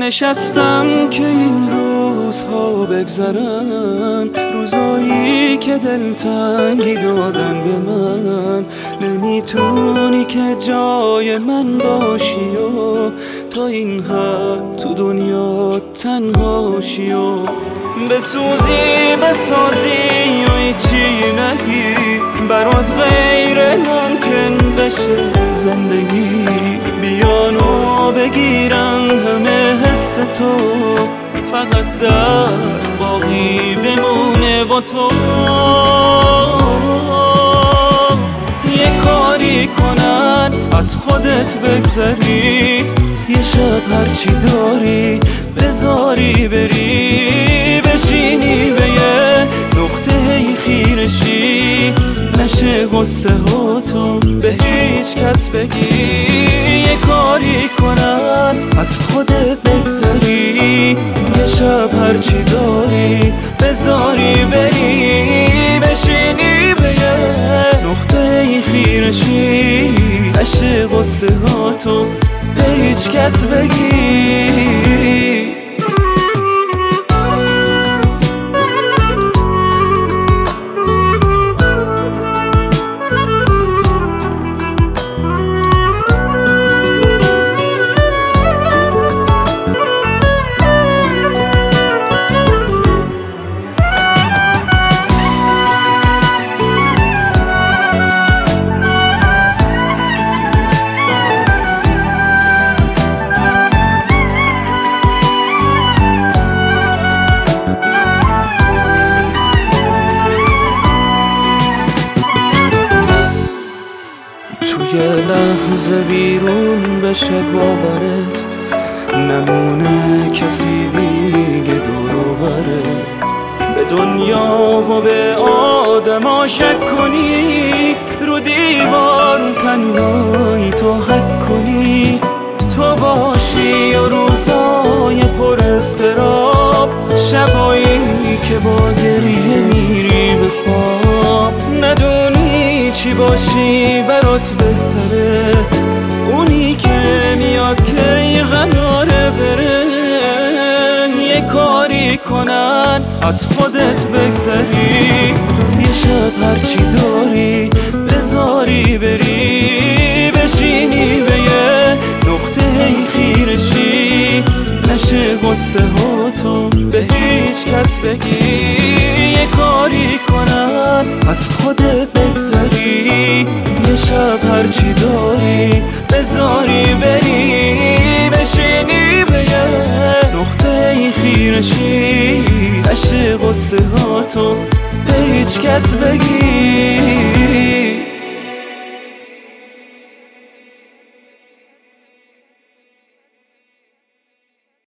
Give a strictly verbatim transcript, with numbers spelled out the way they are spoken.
نشستم که این روزها بگذرن، روزایی که دلتنگی دادن به من. نمیتونی که جای من باشی و تا این حد تو دنیا تنهاشی و بسوزی بسازی و هیچی نگی، برات غیر ممکن بشه زندگی. بیانو بگیرن همه حس تو، فقط در باقی بمونه با تو. یه کاری کنن از خودت بگذری، یه شب هرچی داری بذاری بری، بشینی به یه نقطه هی خیرشی، نشه غصه هاتو به هیچ کس بگی. یه کاری کنن از خودت بگذری، یه شب هرچی داری بذاری بری، بشینی به یه نقطه هی خیرشی، نشه غصه هاتو به هیچ کس بگی. توی لحظه بیرون بشه باورت، نمونه کسی دیگه دور و برت. به دنیا و به آدم شک کنی، رو دیوار تنهایی تو حک کنی. تو باشی و روزای پر اضطراب، شبایی که با گریه میری به خواب. ندونی چی باشی برات بهتره، اونی که میاد که قراره بره. یه کاری کنن از خودت بگذری، یه شب هرچی داری بذاری بری، بشینی به یه نقطه هی خیرشی، نشه غصه هاتو به هیچ کس بگی. یه کاری کنن از خودت بگذری، یه شب هرچی داری بذاری بری، بشینی به یه نقطه هی خیرشی، نشه غصه هاتو به هیچ کس بگی.